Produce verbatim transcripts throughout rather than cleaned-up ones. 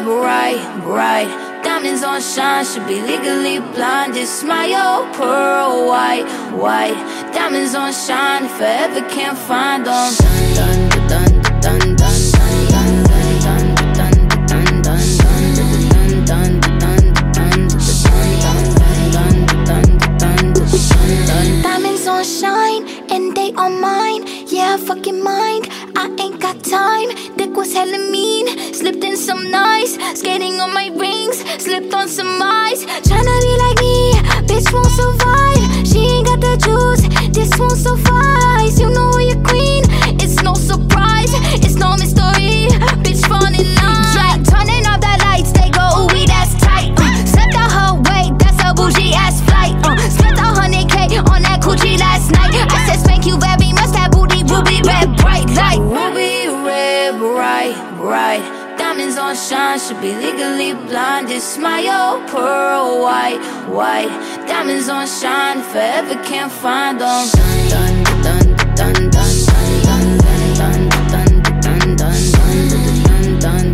bright, bright. Diamonds on shine, should be legally blind. Just smile, pearl white, white. Diamonds on shine, if I ever can't find them. Dun, dun, dun, dun, dun, dun, dun, dun, dun, dun, dun, dun, dun. Diamonds on shine, and they on mine. Yeah, fucking mind, I ain't got time. Dick was hella mean, slipped in some nice. Skating on my rings, slipped on some ice. Tryna be like me, bitch won't survive. She ain't got the juice, this won't suffice. You know you're queen, it's no surprise. It's no mystery, bitch falling in line. Drag, turning off the lights, they go, ooh, we that's tight. uh, Slept out her way, that's a bougie ass flight. uh, Spent a hundred K on that coochie last night. I said spank you very much, that booty ruby red bright light. Ruby red, bright, bright. Diamonds on shine, should be legally blind. Just smile, pearl white, white. Diamonds on shine, if I ever can't find them. Dun, dun, dun, dun, dun, dun, dun, dun, dun, dun, dun, dun,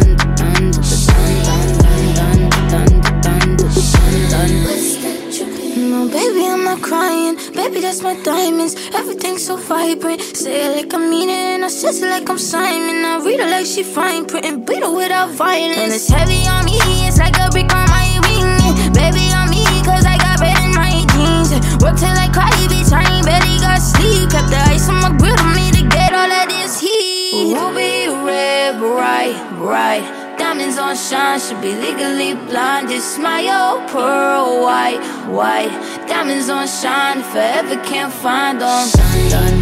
No, baby, I'm not crying. Baby, that's my diamonds. Everything's so vibrant. Say it like I mean it, and I says it like I'm Simon. I read her like she fine print and beat her without violence. And it's heavy on me, it's like a brick on my wing. Baby on me, cause I got red in my jeans. Work till I cry, bitch, I ain't barely got sleep. Kept the ice on my grill on me to get all of this heat. Ruby red, bright, bright. Diamonds on shine, should be legally blind. Just smile, pearl white, white. Diamonds on shine, if I ever can't find them. Dun,